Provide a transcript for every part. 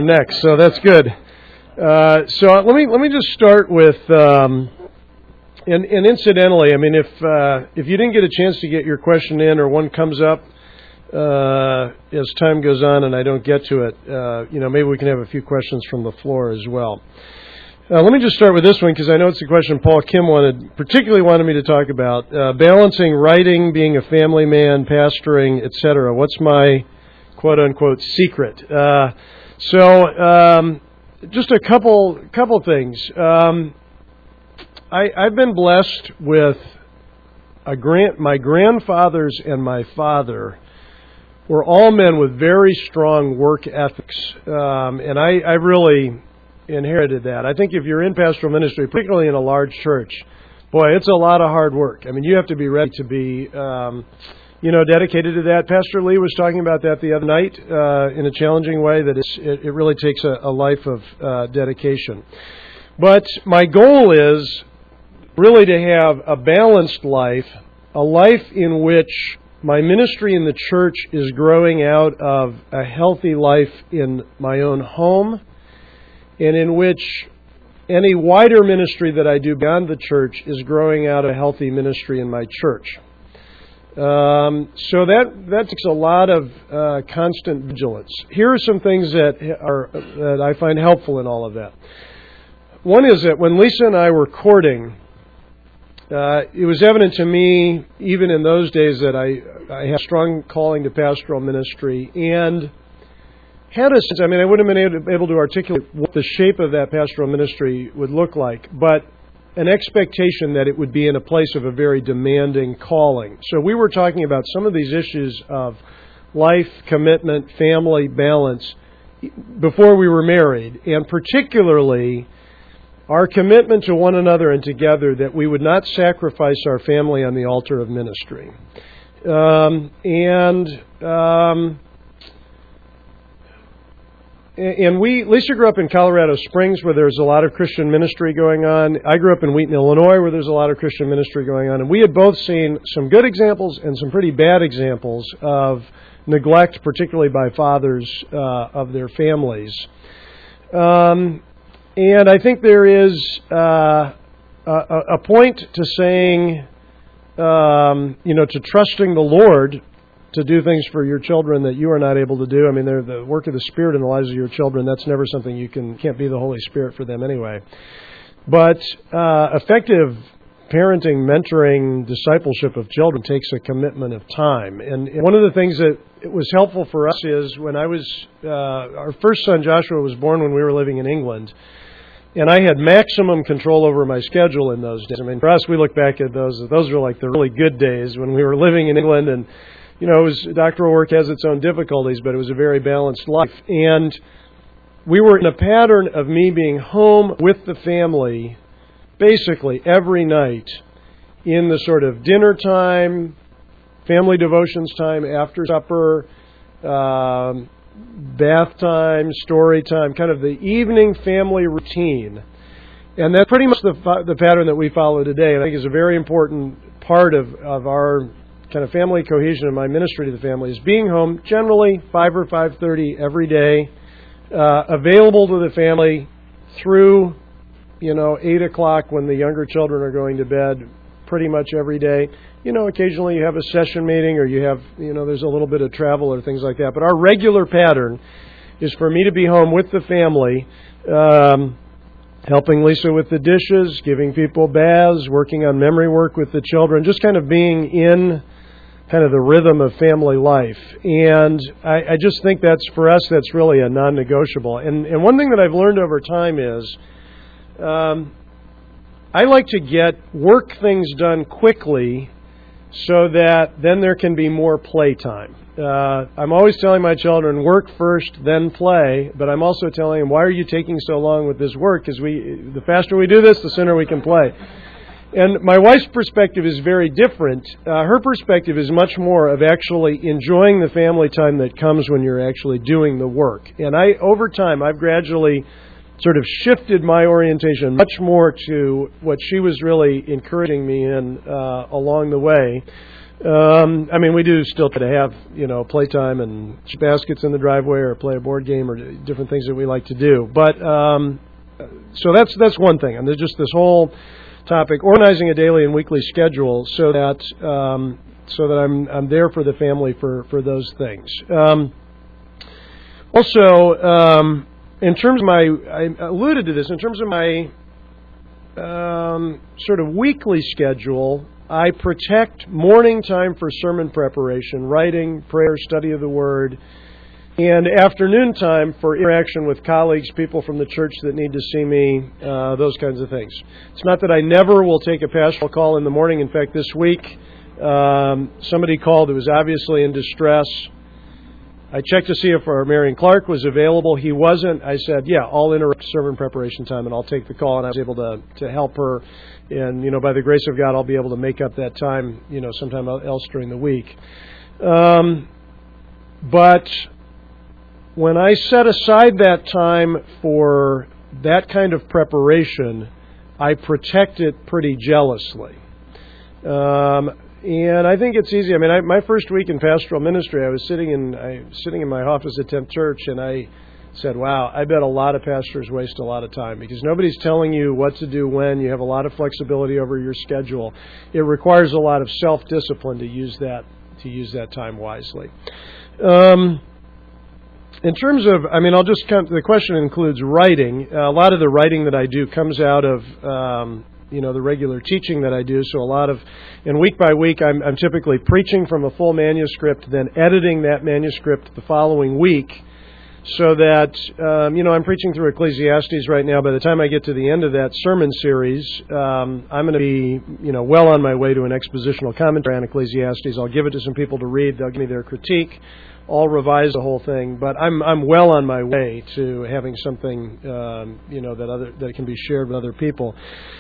next, so that's good. So let me just start with, and incidentally, I mean, if you didn't get a chance to get your question in, or one comes up as time goes on and I don't get to it, maybe we can have a few questions from the floor as well. Let me just start with this one because I know it's a question Paul Kim particularly wanted me to talk about. Balancing writing, being a family man, pastoring, etc. What's my quote-unquote secret? Just a couple things. I've been blessed with my grandfathers and my father were all men with very strong work ethics, and I really inherited that. I think if you're in pastoral ministry, particularly in a large church, boy, it's a lot of hard work. I mean, you have to be ready to be, dedicated to that. Pastor Lee was talking about that the other night in a challenging way, that it really takes a life of dedication. But my goal is really to have a balanced life, a life in which my ministry in the church is growing out of a healthy life in my own home, and in which any wider ministry that I do beyond the church is growing out a healthy ministry in my church. So that takes a lot of constant vigilance. Here are some things that I find helpful in all of that. One is that when Lisa and I were courting, it was evident to me, even in those days, that I had a strong calling to pastoral ministry, and had a sense, I wouldn't have been able to articulate what the shape of that pastoral ministry would look like, but an expectation that it would be in a place of a very demanding calling. So we were talking about some of these issues of life, commitment, family, balance before we were married, and particularly our commitment to one another and together, that we would not sacrifice our family on the altar of ministry. And Lisa grew up in Colorado Springs, where there's a lot of Christian ministry going on. I grew up in Wheaton, Illinois, where there's a lot of Christian ministry going on. And we had both seen some good examples and some pretty bad examples of neglect, particularly by fathers of their families. And I think there is a point to saying, to trusting the Lord to do things for your children that you are not able to do. I mean, they're the work of the Spirit in the lives of your children. That's never something can't be the Holy Spirit for them anyway. But effective parenting, mentoring, discipleship of children takes a commitment of time. And one of the things that it was helpful for us is when our first son Joshua was born when we were living in England. And I had maximum control over my schedule in those days. I mean, for us, we look back at those were like the really good days when we were living in England, and doctoral work has its own difficulties, but it was a very balanced life. And we were in a pattern of me being home with the family basically every night in the sort of dinner time, family devotions time, after supper, bath time, story time, kind of the evening family routine. And that's pretty much the pattern that we follow today. And I think is a very important part of our kind of family cohesion in my ministry to the family, is being home generally 5 or 5:30 every day, available to the family through 8 o'clock when the younger children are going to bed, pretty much every day. Occasionally you have a session meeting, or you have there's a little bit of travel or things like that. But our regular pattern is for me to be home with the family, helping Lisa with the dishes, giving people baths, working on memory work with the children, just kind of being in kind of the rhythm of family life. And I just think for us, that's really a non-negotiable. And one thing that I've learned over time is I like to get work things done quickly so that then there can be more playtime. I'm always telling my children, work first, then play. But I'm also telling them, why are you taking so long with this work? Because the faster we do this, the sooner we can play. And my wife's perspective is very different. Her perspective is much more of actually enjoying the family time that comes when you're actually doing the work. And over time, I've gradually sort of shifted my orientation much more to what she was really encouraging me in along the way. I mean, we do still try to have, playtime and baskets in the driveway or play a board game or different things that we like to do. But, so that's one thing. And there's just this whole topic, organizing a daily and weekly schedule so that I'm there for the family for those things. Also, in terms of I alluded to this, in terms of my sort of weekly schedule, I protect morning time for sermon preparation, writing, prayer, study of the Word, and afternoon time for interaction with colleagues, people from the church that need to see me, those kinds of things. It's not that I never will take a pastoral call in the morning. In fact, this week, somebody called who was obviously in distress. I checked to see if our Marion Clark was available. He wasn't. I said, yeah, I'll interrupt sermon preparation time and I'll take the call. And I was able to help her. And, by the grace of God, I'll be able to make up that time, sometime else during the week. But when I set aside that time for that kind of preparation, I protect it pretty jealously. And I think it's easy. I mean, my first week in pastoral ministry, I was sitting in my office at 10th Church, and I said, wow, I bet a lot of pastors waste a lot of time because nobody's telling you what to do when. You have a lot of flexibility over your schedule. It requires a lot of self-discipline to use that time wisely. In terms of, I'll just the question includes writing. A lot of the writing that I do comes out of the regular teaching that I do. So and week by week, I'm typically preaching from a full manuscript, then editing that manuscript the following week, so that I'm preaching through Ecclesiastes right now. By the time I get to the end of that sermon series, I'm going to be well on my way to an expositional commentary on Ecclesiastes. I'll give it to some people to read. They'll give me their critique. I'll revise the whole thing, but I'm well on my way to having something that can be shared with other people.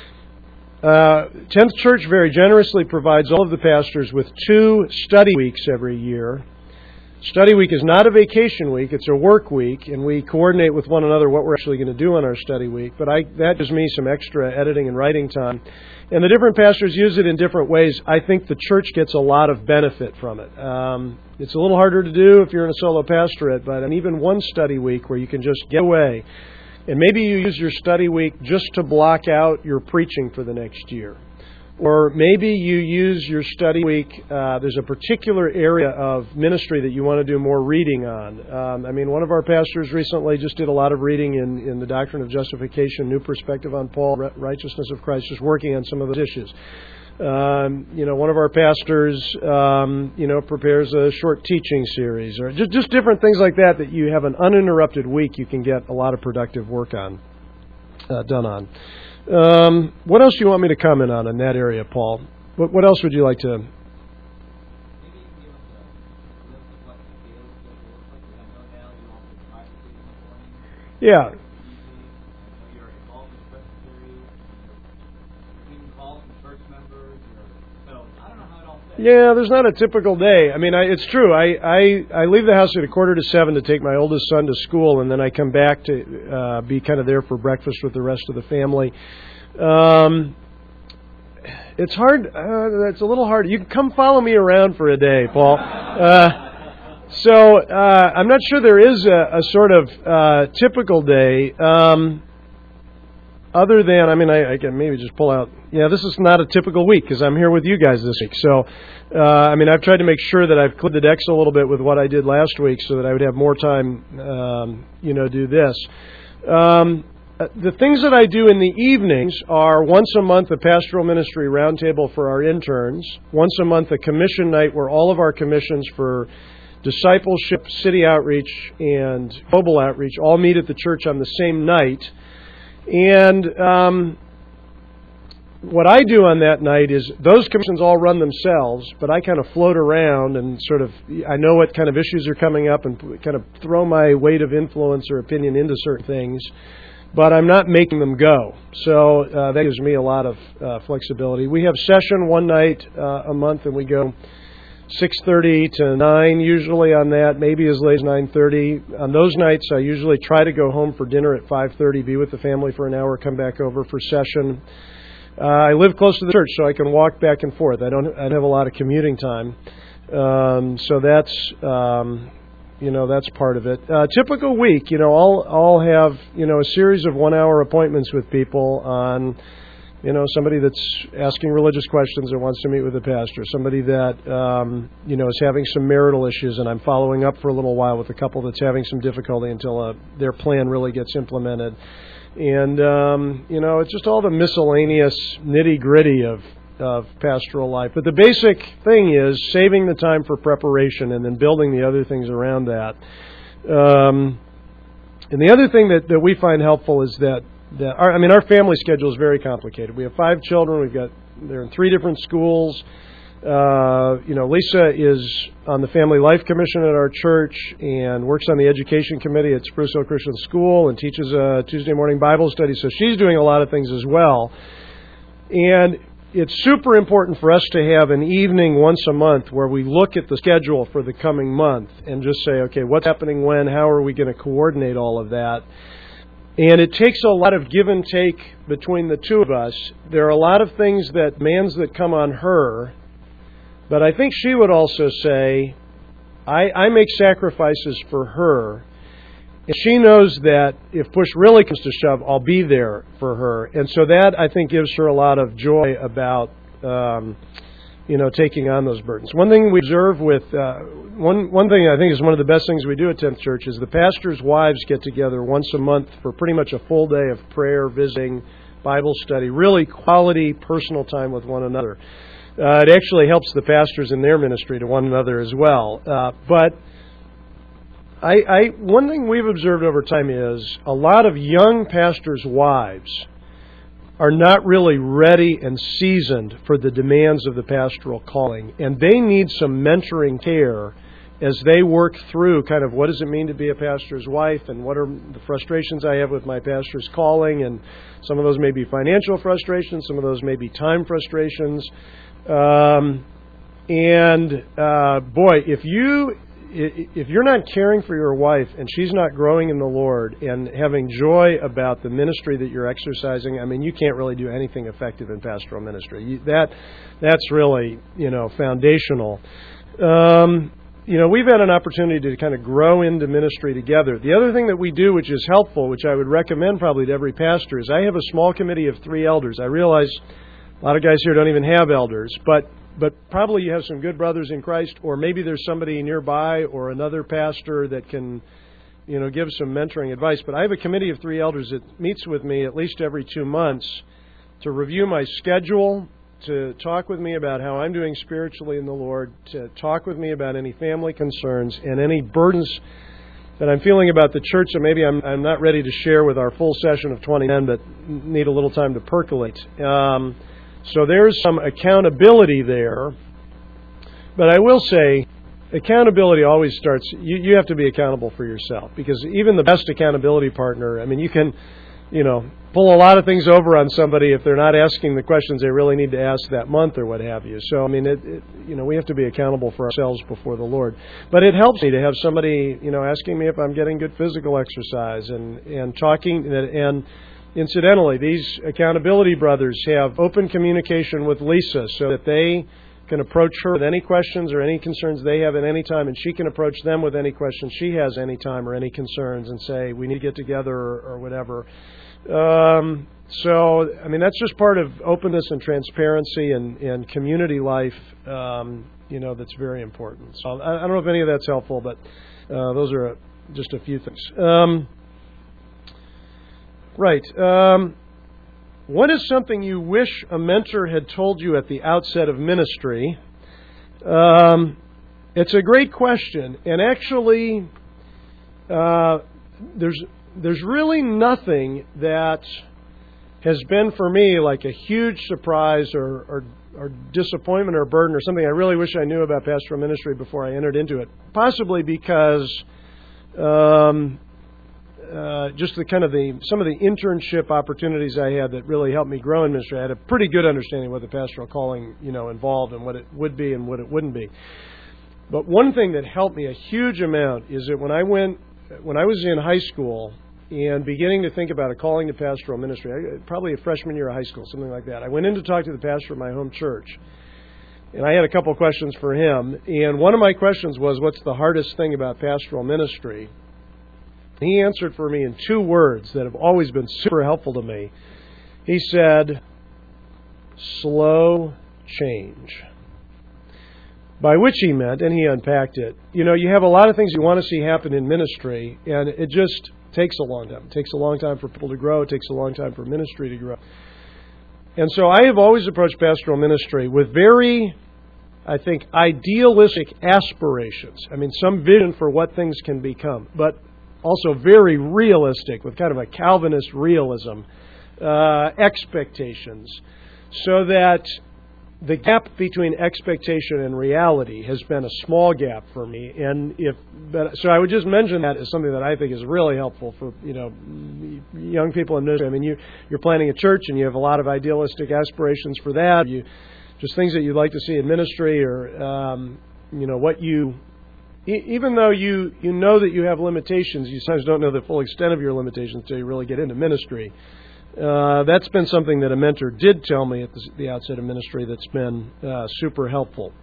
10th Church very generously provides all of the pastors with 2 study weeks every year. Study week is not a vacation week, it's a work week, and we coordinate with one another what we're actually going to do on our study week. But that gives me some extra editing and writing time. And the different pastors use it in different ways. I think the church gets a lot of benefit from it. It's a little harder to do if you're in a solo pastorate, but even one study week where you can just get away. And maybe you use your study week just to block out your preaching for the next year. Or maybe you use your study week, there's a particular area of ministry that you want to do more reading on. One of our pastors recently just did a lot of reading in the doctrine of justification, new perspective on Paul, righteousness of Christ, just working on some of those issues. One of our pastors, prepares a short teaching series, or just different things like that you have an uninterrupted week you can get a lot of productive work on, done on. What else do you want me to comment on in that area, Paul? What else would you like to? Yeah. Yeah, there's not a typical day. It's true. I leave the house at 6:45 to take my oldest son to school, and then I come back to be kind of there for breakfast with the rest of the family. It's hard. It's a little hard. You can come follow me around for a day, Paul. So I'm not sure there is a sort of typical day. Other than, I can maybe just pull out, this is not a typical week because I'm here with you guys this week. So, I've tried to make sure that I've cleared the decks a little bit with what I did last week so that I would have more time, do this. The things that I do in the evenings are once a month a pastoral ministry roundtable for our interns, once a month a commission night where all of our commissions for discipleship, city outreach, and global outreach all meet at the church on the same night. And what I do on that night is those commissions all run themselves, but I kind of float around and I know what kind of issues are coming up and kind of throw my weight of influence or opinion into certain things, but I'm not making them go. So that gives me a lot of flexibility. We have session one night a month, and we go 6:30 to 9 usually on that, maybe as late as 9:30. On those nights, I usually try to go home for dinner at 5:30, be with the family for an hour, come back over for session. I live close to the church, so I can walk back and forth. I don't have a lot of commuting time, so that's that's part of it. Typical week, I'll have a series of 1-hour appointments with people on. Somebody that's asking religious questions and wants to meet with the pastor. Somebody that, is having some marital issues, and I'm following up for a little while with a couple that's having some difficulty until their plan really gets implemented. And, it's just all the miscellaneous nitty-gritty of pastoral life. But the basic thing is saving the time for preparation and then building the other things around that. And the other thing that we find helpful is that our family schedule is very complicated. We have 5 children. They're in 3 different schools. Lisa is on the Family Life Commission at our church and works on the education committee at Spruce Hill Christian School and teaches a Tuesday morning Bible study. So she's doing a lot of things as well. And it's super important for us to have an evening once a month where we look at the schedule for the coming month and just say, okay, what's happening when? How are we going to coordinate all of that? And it takes a lot of give and take between the two of us. There are a lot of things demands that come on her, but I think she would also say, I make sacrifices for her, and she knows that if push really comes to shove, I'll be there for her. And so that, I think, gives her a lot of joy about taking on those burdens. One thing we observe with one thing I think is one of the best things we do at 10th Church is the pastors' wives get together once a month for pretty much a full day of prayer, visiting, Bible study, really quality personal time with one another. It actually helps the pastors in their ministry to one another as well. But one thing we've observed over time is a lot of young pastors' wives are not really ready and seasoned for the demands of the pastoral calling. And they need some mentoring care as they work through kind of what does it mean to be a pastor's wife and what are the frustrations I have with my pastor's calling. And some of those may be financial frustrations. Some of those may be time frustrations. Boy, if you're not caring for your wife and she's not growing in the Lord and having joy about the ministry that you're exercising, you can't really do anything effective in pastoral ministry. That's really, foundational. We've had an opportunity to kind of grow into ministry together. The other thing that we do, which is helpful, which I would recommend probably to every pastor, is I have a small committee of 3 elders. I realize a lot of guys here don't even have elders, but probably you have some good brothers in Christ, or maybe there's somebody nearby or another pastor that can, give some mentoring advice. But I have a committee of 3 elders that meets with me at least every 2 months to review my schedule, to talk with me about how I'm doing spiritually in the Lord, to talk with me about any family concerns and any burdens that I'm feeling about the church that maybe I'm not ready to share with our full session of 20 men, but need a little time to percolate. So there's some accountability there. But I will say, accountability always starts, you have to be accountable for yourself. Because even the best accountability partner, you can, pull a lot of things over on somebody if they're not asking the questions they really need to ask that month or what have you. So, we have to be accountable for ourselves before the Lord. But it helps me to have somebody, asking me if I'm getting good physical exercise and talking and incidentally, these accountability brothers have open communication with Lisa so that they can approach her with any questions or any concerns they have at any time, and she can approach them with any questions she has any time or any concerns and say, we need to get together or whatever. That's just part of openness and transparency and community life, that's very important. So I don't know if any of that's helpful, but those are just a few things. Right. What is something you wish a mentor had told you at the outset of ministry? It's a great question. And actually, there's really nothing that has been for me like a huge surprise or disappointment or burden or something I really wish I knew about pastoral ministry before I entered into it. Possibly because just some of the internship opportunities I had that really helped me grow in ministry. I had a pretty good understanding of what the pastoral calling, involved and what it would be and what it wouldn't be. But one thing that helped me a huge amount is that when I was in high school, and beginning to think about a calling to pastoral ministry, probably a freshman year of high school, something like that. I went in to talk to the pastor of my home church, and I had a couple of questions for him. And one of my questions was, what's the hardest thing about pastoral ministry? He answered for me in 2 words that have always been super helpful to me. He said, slow change. By which he meant, and he unpacked it, you have a lot of things you want to see happen in ministry, and it just takes a long time. It takes a long time for people to grow. It takes a long time for ministry to grow. And so I have always approached pastoral ministry with very, I think, idealistic aspirations. I mean, some vision for what things can become, but also very realistic, with kind of a Calvinist realism, expectations, so that the gap between expectation and reality has been a small gap for me. So I would just mention that as something that I think is really helpful for young people in ministry. I mean, you're planning a church and you have a lot of idealistic aspirations for that. Just things that you'd like to see in ministry, or even though you know that you have limitations, you sometimes don't know the full extent of your limitations until you really get into ministry. That's been something that a mentor did tell me at the outset of ministry that's been super helpful.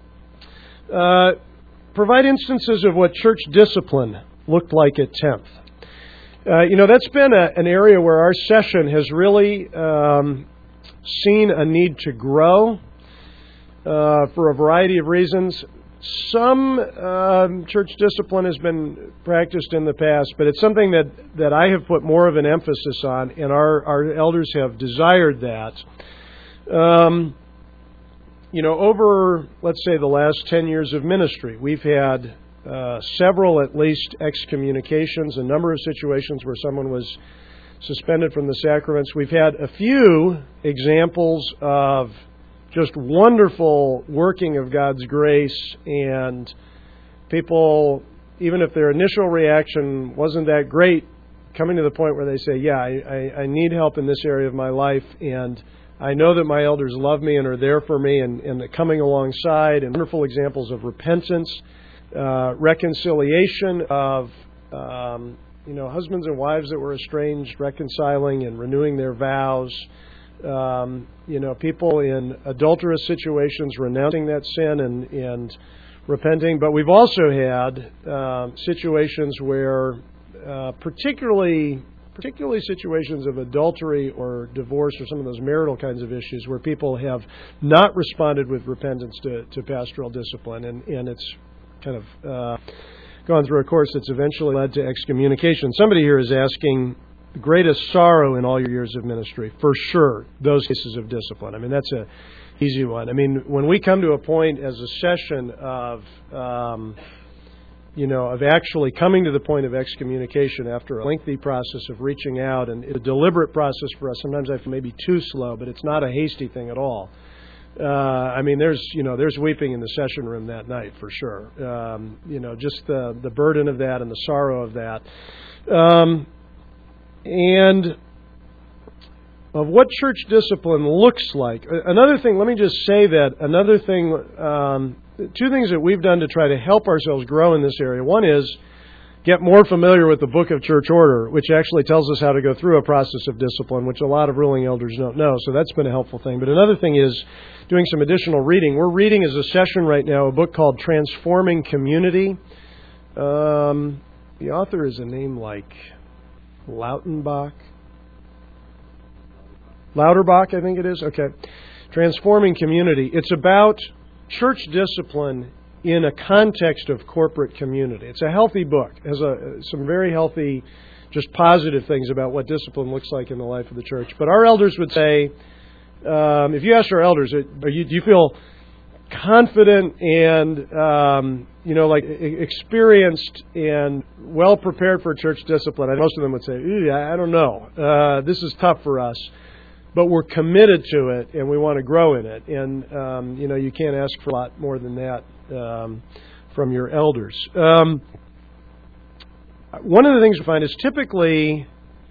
Provide instances of what church discipline looked like at 10th. That's been an area where our session has really seen a need to grow for a variety of reasons. Some church discipline has been practiced in the past, but it's something that I have put more of an emphasis on, and our elders have desired that. Over, let's say, the last 10 years of ministry, we've had several, at least, excommunications, a number of situations where someone was suspended from the sacraments. We've had a few examples of just wonderful working of God's grace, and people, even if their initial reaction wasn't that great, coming to the point where they say, yeah, I need help in this area of my life, and I know that my elders love me and are there for me, and coming alongside, and wonderful examples of repentance, reconciliation of husbands and wives that were estranged, reconciling and renewing their vows. People in adulterous situations renouncing that sin and repenting. But we've also had situations where, particularly situations of adultery or divorce or some of those marital kinds of issues, where people have not responded with repentance to pastoral discipline, and it's kind of gone through a course that's eventually led to excommunication. Somebody here is asking, the greatest sorrow in all your years of ministry, for sure, those cases of discipline. I mean, that's an easy one. I mean, when we come to a point as a session of actually coming to the point of excommunication after a lengthy process of reaching out, and a deliberate process for us, sometimes I feel maybe too slow, but it's not a hasty thing at all. There's weeping in the session room that night, for sure. Just the burden of that and the sorrow of that. And of what church discipline looks like. Another thing, let me just say that another thing, 2 things that we've done to try to help ourselves grow in this area. One is get more familiar with the Book of Church Order, which actually tells us how to go through a process of discipline, which a lot of ruling elders don't know. So that's been a helpful thing. But another thing is doing some additional reading. We're reading as a session right now a book called Transforming Community. The author is a name like Lauterbach, I think it is. Okay. Transforming Community. It's about church discipline in a context of corporate community. It's a healthy book. It has some very healthy, just positive things about what discipline looks like in the life of the church. But our elders would say, if you ask our elders, do you feel confident and experienced and well prepared for church discipline? And most of them would say, I don't know. This is tough for us, but we're committed to it and we want to grow in it. And you can't ask for a lot more than that from your elders. One of the things we find is typically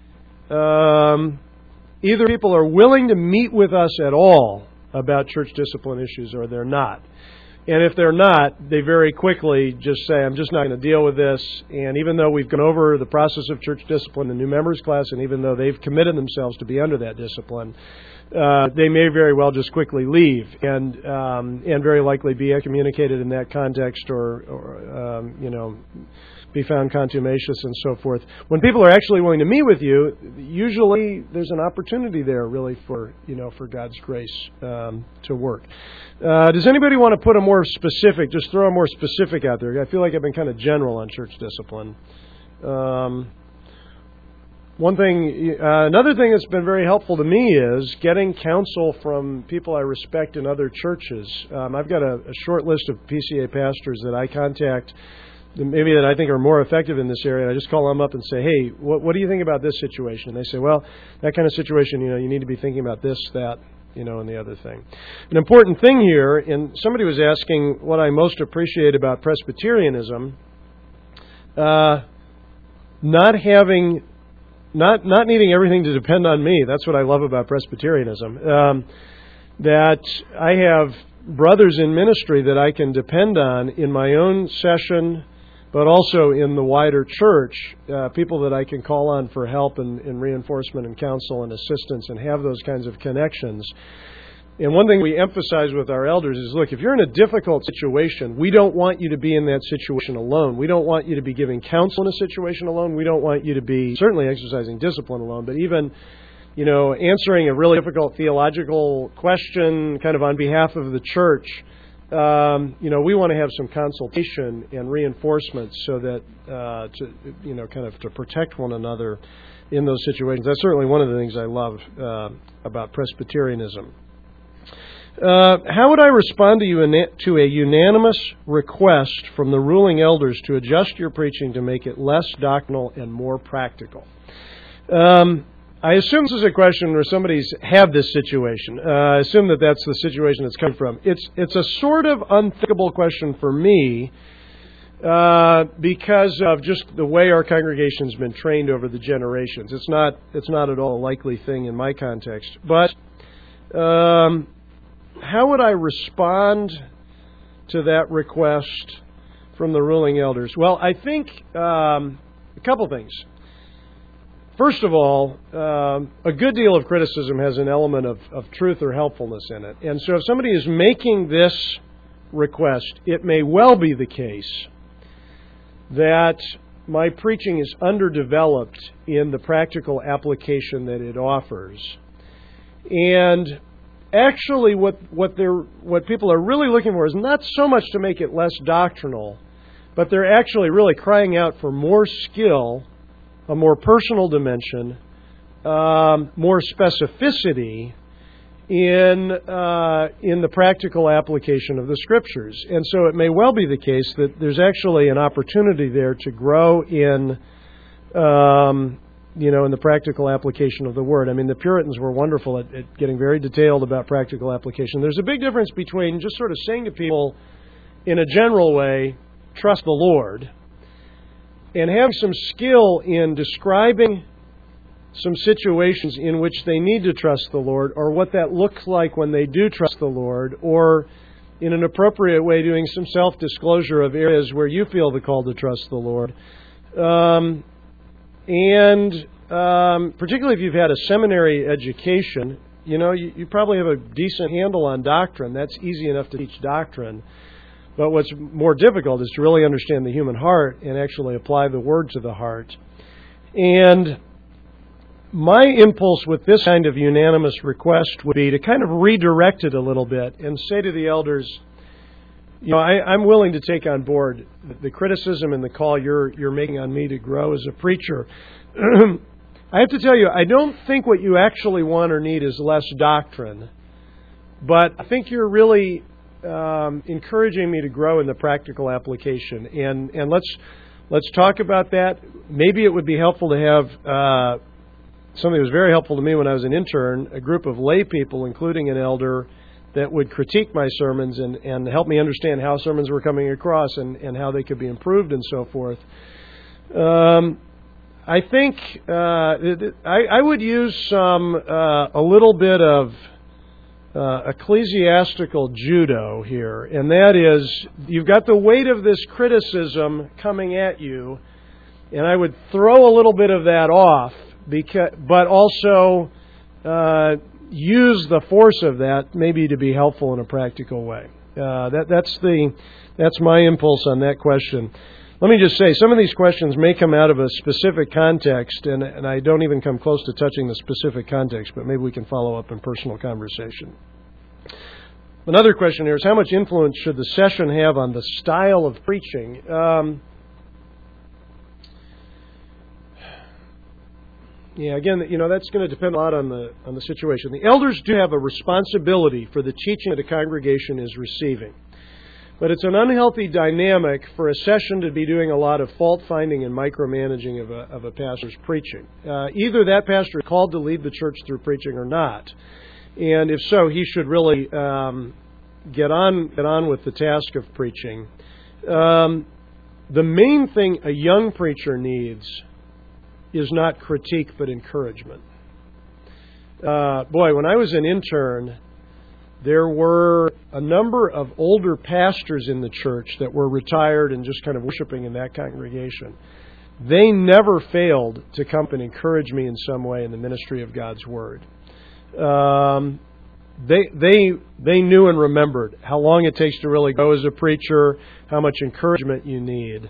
either people are willing to meet with us at all about church discipline issues or they're not. And if they're not, they very quickly just say, I'm just not going to deal with this. And even though we've gone over the process of church discipline in new members class, and even though they've committed themselves to be under that discipline, they may very well just quickly leave and very likely be excommunicated in that context or be found contumacious and so forth. When people are actually willing to meet with you, usually there's an opportunity there really for God's grace to work. Does anybody want to put a more specific, just throw a more specific out there? I feel like I've been kind of general on church discipline. Another thing that's been very helpful to me is getting counsel from people I respect in other churches. I've got a short list of PCA pastors that I contact, maybe that I think are more effective in this area. I just call them up and say, hey, what do you think about this situation? And they say, well, that kind of situation, you need to be thinking about this, that, and the other thing. An important thing here, and somebody was asking what I most appreciate about Presbyterianism, not needing everything to depend on me. That's what I love about Presbyterianism. That I have brothers in ministry that I can depend on in my own session, but also in the wider church, people that I can call on for help and reinforcement and counsel and assistance and have those kinds of connections. And one thing we emphasize with our elders is, look, if you're in a difficult situation, we don't want you to be in that situation alone. We don't want you to be giving counsel in a situation alone. We don't want you to be certainly exercising discipline alone, but even answering a really difficult theological question kind of on behalf of the church. We want to have some consultation and reinforcement so that to protect one another in those situations. That's certainly one of the things I love about Presbyterianism. How would I respond to a unanimous request from the ruling elders to adjust your preaching to make it less doctrinal and more practical? I assume this is a question where somebody's had this situation. I assume that's the situation it's come from. It's a sort of unthinkable question for me because of just the way our congregation's been trained over the generations. It's not at all a likely thing in my context. But how would I respond to that request from the ruling elders? Well, I think a couple things. First of all, a good deal of criticism has an element of truth or helpfulness in it. And so if somebody is making this request, it may well be the case that my preaching is underdeveloped in the practical application that it offers. And actually what people are really looking for is not so much to make it less doctrinal, but they're actually really crying out for more skill, a more personal dimension, more specificity in the practical application of the Scriptures. And so it may well be the case that there's actually an opportunity there to grow in the practical application of the Word. I mean, the Puritans were wonderful at getting very detailed about practical application. There's a big difference between just sort of saying to people in a general way, trust the Lord, and have some skill in describing some situations in which they need to trust the Lord, or what that looks like when they do trust the Lord, or in an appropriate way doing some self-disclosure of areas where you feel the call to trust the Lord. And particularly if you've had a seminary education, you probably have a decent handle on doctrine. That's easy enough to teach doctrine. But what's more difficult is to really understand the human heart and actually apply the Word to the heart. And my impulse with this kind of unanimous request would be to kind of redirect it a little bit and say to the elders, I'm willing to take on board the criticism and the call you're making on me to grow as a preacher. I have to tell you, I don't think what you actually want or need is less doctrine, but I think you're really encouraging me to grow in the practical application. And let's talk about that. Maybe it would be helpful to have something that was very helpful to me when I was an intern, a group of lay people, including an elder, that would critique my sermons and help me understand how sermons were coming across and how they could be improved and so forth. I think I would use a little bit of ecclesiastical judo here, and that is, you've got the weight of this criticism coming at you, and I would throw a little bit of that off, but also use the force of that maybe to be helpful in a practical way. That's my impulse on that question. Let me just say, some of these questions may come out of a specific context, and I don't even come close to touching the specific context, but maybe we can follow up in personal conversation. Another question here is, how much influence should the session have on the style of preaching? Again, that's going to depend a lot on the situation. The elders do have a responsibility for the teaching that a congregation is receiving. But it's an unhealthy dynamic for a session to be doing a lot of fault-finding and micromanaging of a pastor's preaching. Either that pastor is called to lead the church through preaching or not. And if so, he should really get on with the task of preaching. The main thing a young preacher needs is not critique, but encouragement. When I was an intern, there were a number of older pastors in the church that were retired and just kind of worshiping in that congregation. They never failed to come and encourage me in some way in the ministry of God's Word. They knew and remembered how long it takes to really go as a preacher, how much encouragement you need.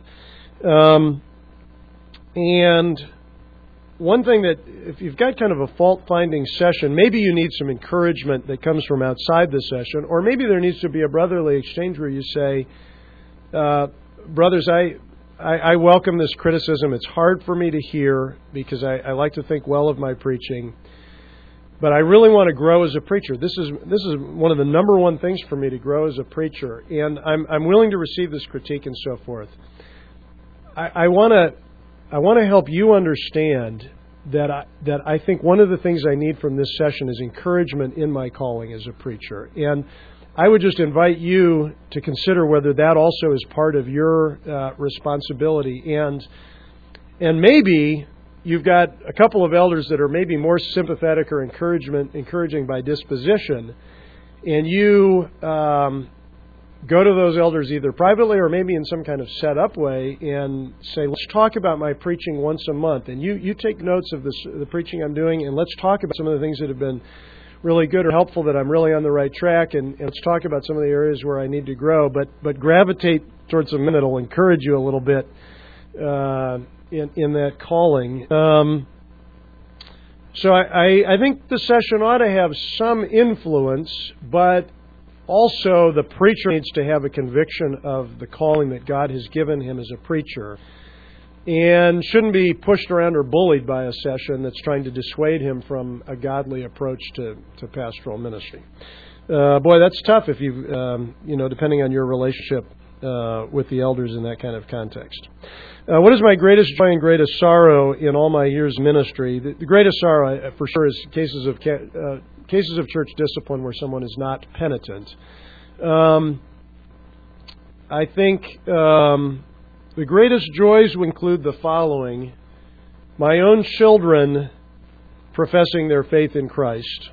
And one thing that, if you've got kind of a fault-finding session, maybe you need some encouragement that comes from outside the session, or maybe there needs to be a brotherly exchange where you say, brothers, I welcome this criticism. It's hard for me to hear because I like to think well of my preaching, but I really want to grow as a preacher. This is one of the number one things for me to grow as a preacher, and I'm willing to receive this critique and so forth. I want to help you understand that I think one of the things I need from this session is encouragement in my calling as a preacher. And I would just invite you to consider whether that also is part of your responsibility. And maybe you've got a couple of elders that are maybe more sympathetic or encouraging by disposition, and you go to those elders either privately or maybe in some kind of set-up way and say, let's talk about my preaching once a month. And you take notes of the preaching I'm doing, and let's talk about some of the things that have been really good or helpful, that I'm really on the right track, and let's talk about some of the areas where I need to grow. But gravitate towards something that will encourage you a little bit in that calling. So I think the session ought to have some influence, but also, the preacher needs to have a conviction of the calling that God has given him as a preacher, and shouldn't be pushed around or bullied by a session that's trying to dissuade him from a godly approach to pastoral ministry. That's tough if you depending on your relationship with the elders in that kind of context. What is my greatest joy and greatest sorrow in all my years of ministry? The greatest sorrow, for sure, is cases of church discipline where someone is not penitent. I think the greatest joys would include the following: my own children professing their faith in Christ,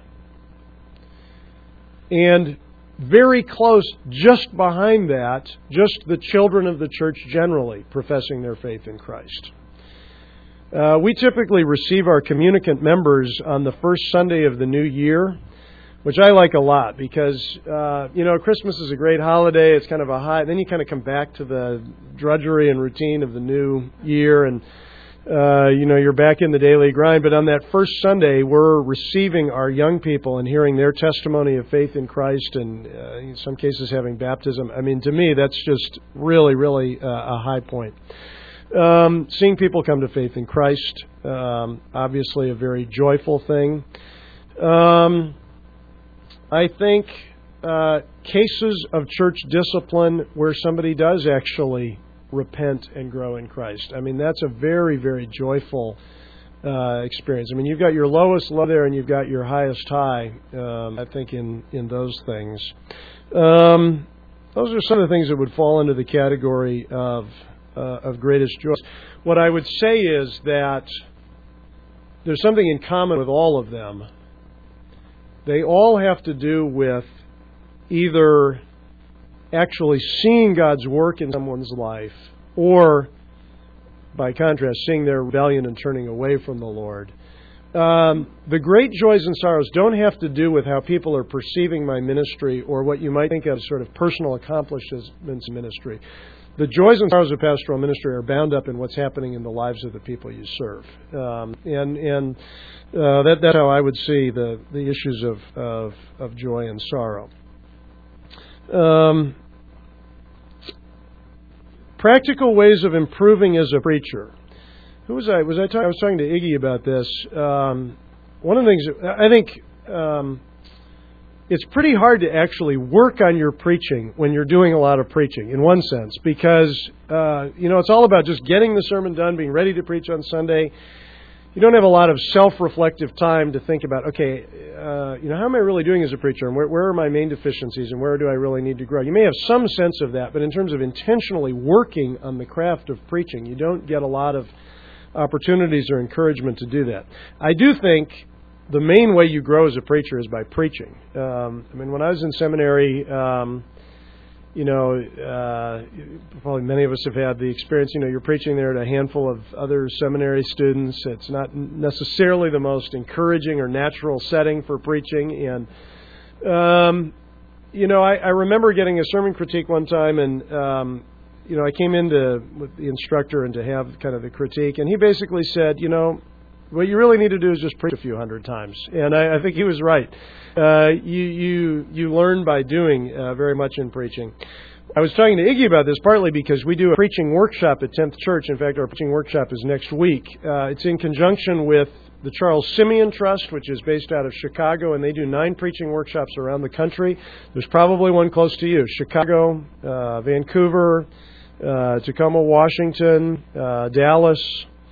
and very close, just behind that, just the children of the church generally professing their faith in Christ. We typically receive our communicant members on the first Sunday of the new year, which I like a lot because, Christmas is a great holiday. It's kind of a high. Then you kind of come back to the drudgery and routine of the new year, and, you're back in the daily grind. But on that first Sunday, we're receiving our young people and hearing their testimony of faith in Christ, and in some cases having baptism. I mean, to me, that's just really, really a high point. Seeing people come to faith in Christ, obviously a very joyful thing. I think cases of church discipline where somebody does actually repent and grow in Christ. I mean, that's a very, very joyful experience. I mean, you've got your lowest low there and you've got your highest high, I think, in those things. Those are some of the things that would fall into the category of greatest joy. What I would say is that there's something in common with all of them, They all have to do with either actually seeing God's work in someone's life, or, by contrast, seeing their rebellion and turning away from the Lord. The great joys and sorrows don't have to do with how people are perceiving my ministry or what you might think of as sort of personal accomplishments in ministry. The joys and sorrows of pastoral ministry are bound up in what's happening in the lives of the people you serve. That's how I would see the issues of joy and sorrow. Practical ways of improving as a preacher. Who was I? I was talking to Iggy about this. One of the things I think it's pretty hard to actually work on your preaching when you're doing a lot of preaching, in one sense, because it's all about just getting the sermon done, being ready to preach on Sunday. You don't have a lot of self-reflective time to think about, okay, how am I really doing as a preacher, and where are my main deficiencies, and where do I really need to grow? You may have some sense of that, but in terms of intentionally working on the craft of preaching, you don't get a lot of opportunities or encouragement to do that. I do think the main way you grow as a preacher is by preaching. When I was in seminary, probably many of us have had the experience, you're preaching there to a handful of other seminary students. It's not necessarily the most encouraging or natural setting for preaching. And, I remember getting a sermon critique one time, and, I came in with the instructor and to have kind of the critique, and he basically said, what you really need to do is just preach a few hundred times. And I think he was right. You learn by doing very much in preaching. I was talking to Iggy about this partly because we do a preaching workshop at 10th Church. In fact, our preaching workshop is next week. It's in conjunction with the Charles Simeon Trust, which is based out of Chicago, and they do 9 preaching workshops around the country. There's probably one close to you: Chicago, Vancouver, Tacoma, Washington, Dallas,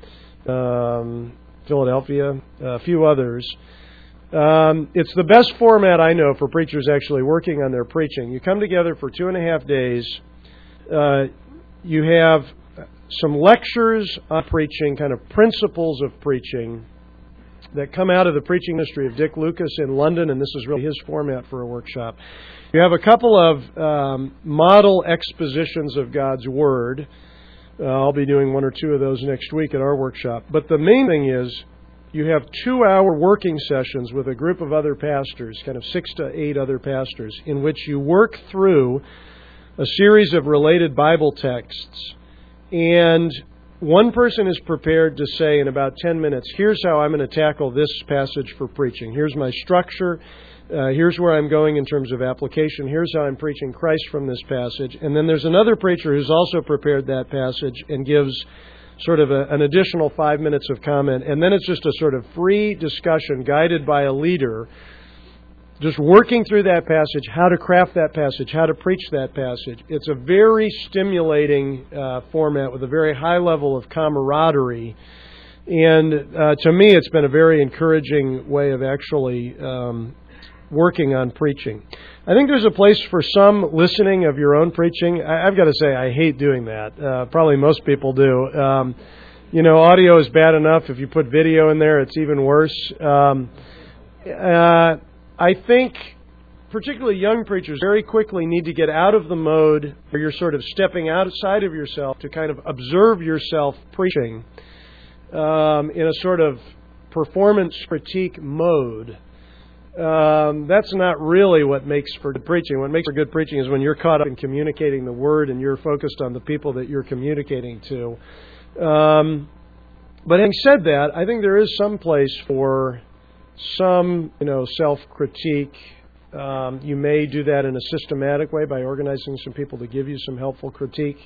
Philadelphia, a few others. It's the best format I know for preachers actually working on their preaching. You come together for 2.5 days. You have some lectures on preaching, kind of principles of preaching, that come out of the preaching ministry of Dick Lucas in London, and this is really his format for a workshop. You have a couple of model expositions of God's Word. I'll be doing 1 or 2 of those next week at our workshop. But the main thing is you have 2-hour working sessions with a group of other pastors, kind of 6 to 8 other pastors, in which you work through a series of related Bible texts. And one person is prepared to say in about 10 minutes, here's how I'm going to tackle this passage for preaching. Here's my structure. Here's where I'm going in terms of application. Here's how I'm preaching Christ from this passage. And then there's another preacher who's also prepared that passage and gives sort of an additional 5 minutes of comment. And then it's just a sort of free discussion guided by a leader, just working through that passage, how to craft that passage, how to preach that passage. It's a very stimulating format with a very high level of camaraderie. And to me, it's been a very encouraging way of actually working on preaching. I think there's a place for some listening of your own preaching. I've got to say, I hate doing that. Probably most people do. Audio is bad enough. If you put video in there, it's even worse. I think particularly young preachers very quickly need to get out of the mode where you're sort of stepping outside of yourself to kind of observe yourself preaching in a sort of performance critique mode. That's not really what makes for good preaching. What makes for good preaching is when you're caught up in communicating the Word and you're focused on the people that you're communicating to. But having said that, I think there is some place for some, self-critique. You may do that in a systematic way by organizing some people to give you some helpful critique.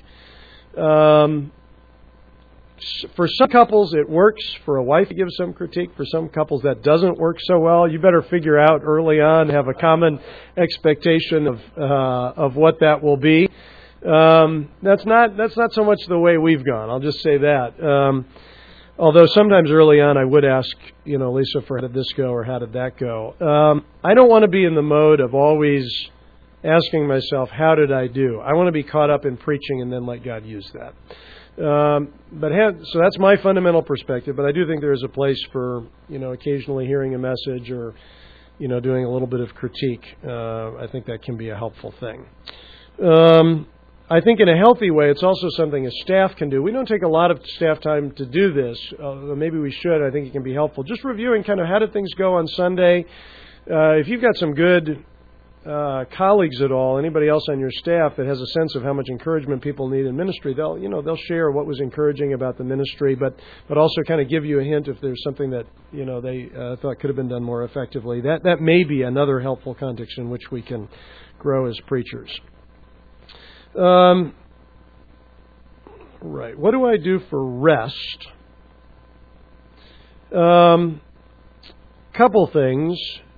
For some couples, it works for a wife to give some critique. For some couples, that doesn't work so well. You better figure out early on, have a common expectation of what that will be. That's not so much the way we've gone. I'll just say that. Although sometimes early on, I would ask, Lisa, for how did this go or how did that go? I don't want to be in the mode of always asking myself, how did I do? I want to be caught up in preaching and then let God use that. So that's my fundamental perspective, but I do think there is a place for, occasionally hearing a message or doing a little bit of critique. I think that can be a helpful thing. I think in a healthy way, it's also something a staff can do. We don't take a lot of staff time to do this. Maybe we should. I think it can be helpful. Just reviewing kind of how did things go on Sunday. If you've got some good colleagues at all, anybody else on your staff that has a sense of how much encouragement people need in ministry, they'll share what was encouraging about the ministry, but also kind of give you a hint if there's something that they thought could have been done more effectively. That may be another helpful context in which we can grow as preachers. Right. What do I do for rest? Couple things.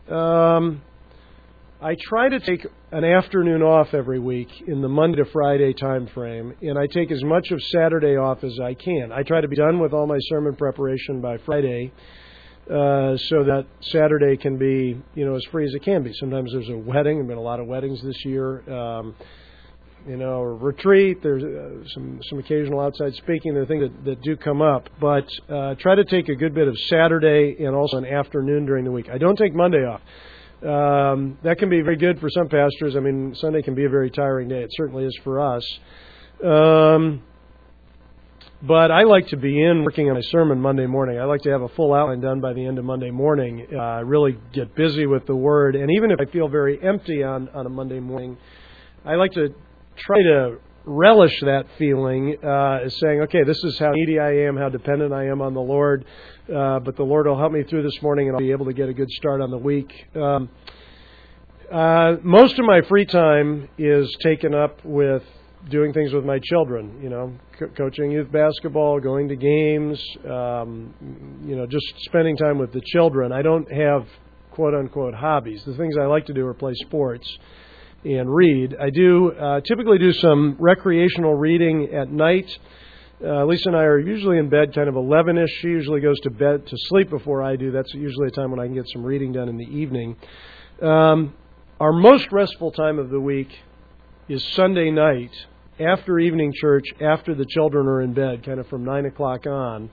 I try to take an afternoon off every week in the Monday to Friday time frame, and I take as much of Saturday off as I can. I try to be done with all my sermon preparation by Friday, so that Saturday can be, as free as it can be. Sometimes there's a wedding. There have been a lot of weddings this year. A retreat. There's some occasional outside speaking. There are things that do come up, but try to take a good bit of Saturday and also an afternoon during the week. I don't take Monday off. That can be very good for some pastors. I mean, Sunday can be a very tiring day. It certainly is for us. But I like to be working on my sermon Monday morning. I like to have a full outline done by the end of Monday morning. Really get busy with the Word. And even if I feel very empty on a Monday morning, I like to try to relish that feeling as saying, okay, this is how needy I am, how dependent I am on the Lord, but the Lord will help me through this morning and I'll be able to get a good start on the week. Most of my free time is taken up with doing things with my children, coaching youth basketball, going to games, just spending time with the children. I don't have quote-unquote hobbies. The things I like to do are play sports and read. I do typically do some recreational reading at night. Lisa and I are usually in bed kind of 11-ish. She usually goes to bed to sleep before I do. That's usually a time when I can get some reading done in the evening. Our most restful time of the week is Sunday night, after evening church, after the children are in bed, kind of from 9 o'clock on.